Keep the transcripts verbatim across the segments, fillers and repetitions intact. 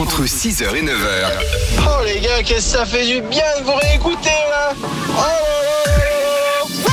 entre six heures et neuf heures. Oh les gars, qu'est-ce que ça fait du bien de vous réécouter là. Oh là là là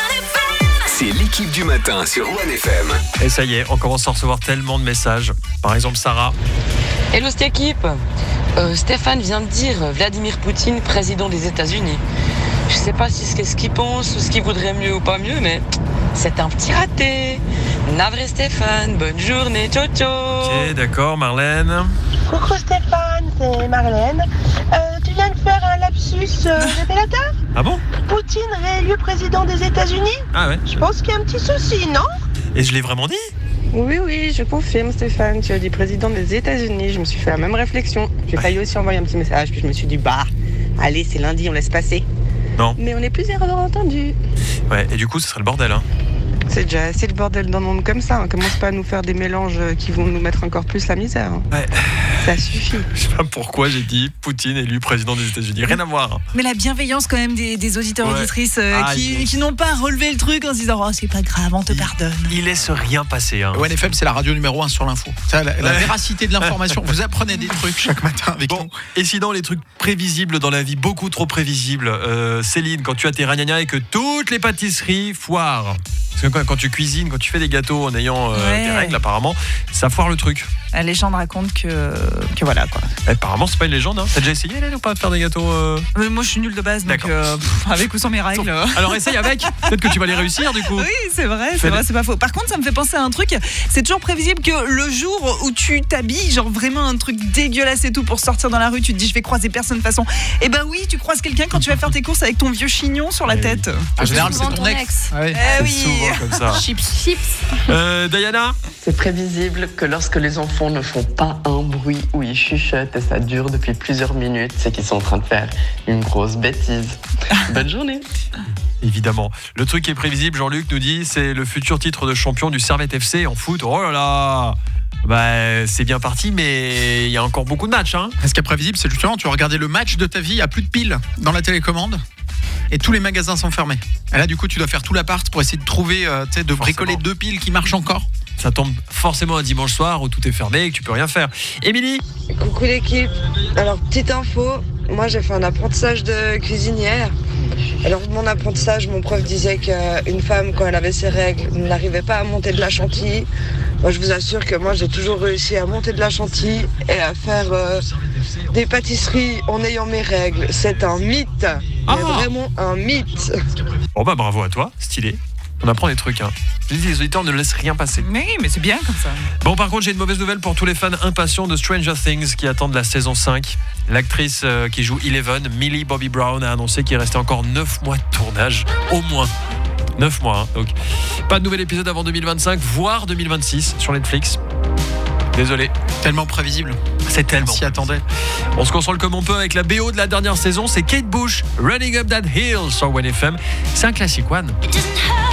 là. C'est l'équipe du matin sur One F M. Et ça y est, on commence à recevoir tellement de messages. Par exemple, Sarah. Hello cette équipe. Euh, Stéphane vient de dire Vladimir Poutine, président des États-Unis. Je sais pas si c'est ce qu'il pense ou ce qu'il voudrait mieux ou pas mieux, mais c'est un petit raté. Navré Stéphane, bonne journée, ciao ciao. Ok, d'accord, Marlène. Coucou Stéphane, c'est Marlène. Euh, tu viens de faire un lapsus euh, révélateur. Ah bon? Poutine réélu président des États-Unis. Ah ouais. Je pense qu'il y a un petit souci, non? Et je l'ai vraiment dit? Oui, oui, je confirme Stéphane, tu as dit président des États-Unis. Je me suis fait la même réflexion. J'ai failli aussi envoyer un petit message, puis je me suis dit, bah, allez, c'est lundi, on laisse passer. Non. Mais on est plusieurs à avoir entendu. Ouais, et du coup, ce serait le bordel, hein. C'est déjà assez le bordel dans le monde comme ça. On commence pas à nous faire des mélanges qui vont nous mettre encore plus la misère. Ouais. Ça suffit. Je sais pas pourquoi j'ai dit Poutine élu président des États-Unis. Rien à voir. Mais la bienveillance quand même des, des auditeurs Ouais. auditrices euh, Ah, qui, il... qui n'ont pas relevé le truc en se disant oh c'est pas grave, on te il... pardonne. Il laisse rien passer. Hein. One F M, c'est la radio numéro un sur l'info. Ça, la, la Ouais. véracité de l'information. Vous apprenez des trucs chaque matin avec Bon, nous. et sinon les trucs prévisibles dans la vie, beaucoup trop prévisibles. Euh, Céline, quand tu as tes ragnagnas et que toutes les pâtisseries foirent. Parce que quand, quand tu cuisines, quand tu fais des gâteaux en ayant euh, Ouais. des règles, apparemment, ça foire le truc. La légende raconte que, que voilà quoi. Apparemment, c'est pas une légende. Hein. T'as déjà essayé, Hélène, ou pas de faire des gâteaux euh... Mais moi je suis nulle de base, donc D'accord. euh, pff, avec ou sans mes règles. euh. Alors essaye avec. Peut-être que tu vas les réussir du coup. Oui, c'est vrai, c'est Fais-le. vrai, c'est pas faux. Par contre, ça me fait penser à un truc. C'est toujours prévisible que le jour où tu t'habilles, genre vraiment un truc dégueulasse et tout pour sortir dans la rue, tu te dis je vais croiser personne de toute façon. Eh ben oui, tu croises quelqu'un quand tu vas faire tes courses avec ton vieux chignon sur la Eh tête. En général, souvent c'est ton ton ex. ex. Ah oui. Eh C'est oui. souvent comme ça. Chips. Chips. Euh, Diana. C'est prévisible que lorsque les enfants ne font pas un bruit ou ils chuchotent et ça dure depuis plusieurs minutes, c'est qu'ils sont en train de faire une grosse bêtise. Bonne journée. Évidemment. Le truc qui est prévisible, Jean-Luc nous dit, c'est le futur titre de champion du Servette F C en foot. Oh là là. Bah, c'est bien parti, mais il y a encore beaucoup de matchs. Hein. Ce qui est prévisible, c'est justement, tu vas regarder le match de ta vie, il n'y a plus de piles dans la télécommande. Et tous les magasins sont fermés. Et là, du coup, tu dois faire tout l'appart pour essayer de trouver, euh, tu sais, de bricoler Forcément. deux piles qui marchent encore. Ça tombe forcément un dimanche soir où tout est fermé et que tu peux rien faire. Émilie. Coucou l'équipe. Alors, petite info, moi j'ai fait un apprentissage de cuisinière. Alors, mon apprentissage, mon prof disait qu'une femme, quand elle avait ses règles, n'arrivait pas à monter de la chantilly. Moi, je vous assure que moi, j'ai toujours réussi à monter de la chantilly et à faire euh, des pâtisseries en ayant mes règles. C'est un mythe. Ah. Mais vraiment un mythe. Bon bah bravo à toi, stylé. On apprend des trucs. Hein. Je dis, les auditeurs ne laissent rien passer. Mais oui, mais c'est bien comme ça. Bon, par contre, j'ai une mauvaise nouvelle pour tous les fans impatients de Stranger Things qui attendent la saison cinq. L'actrice euh, qui joue Eleven, Millie Bobby Brown, a annoncé qu'il restait encore neuf mois de tournage, au moins. neuf mois, hein, donc. Pas de nouvel épisode avant deux mille vingt-cinq, voire deux mille vingt-six sur Netflix. Désolé, Tellement prévisible. c'est tellement. On s'y attendait. On se console comme on peut avec la B O de la dernière saison, c'est Kate Bush, Running Up That Hill sur One F M. C'est un classique, One. It doesn't hurt.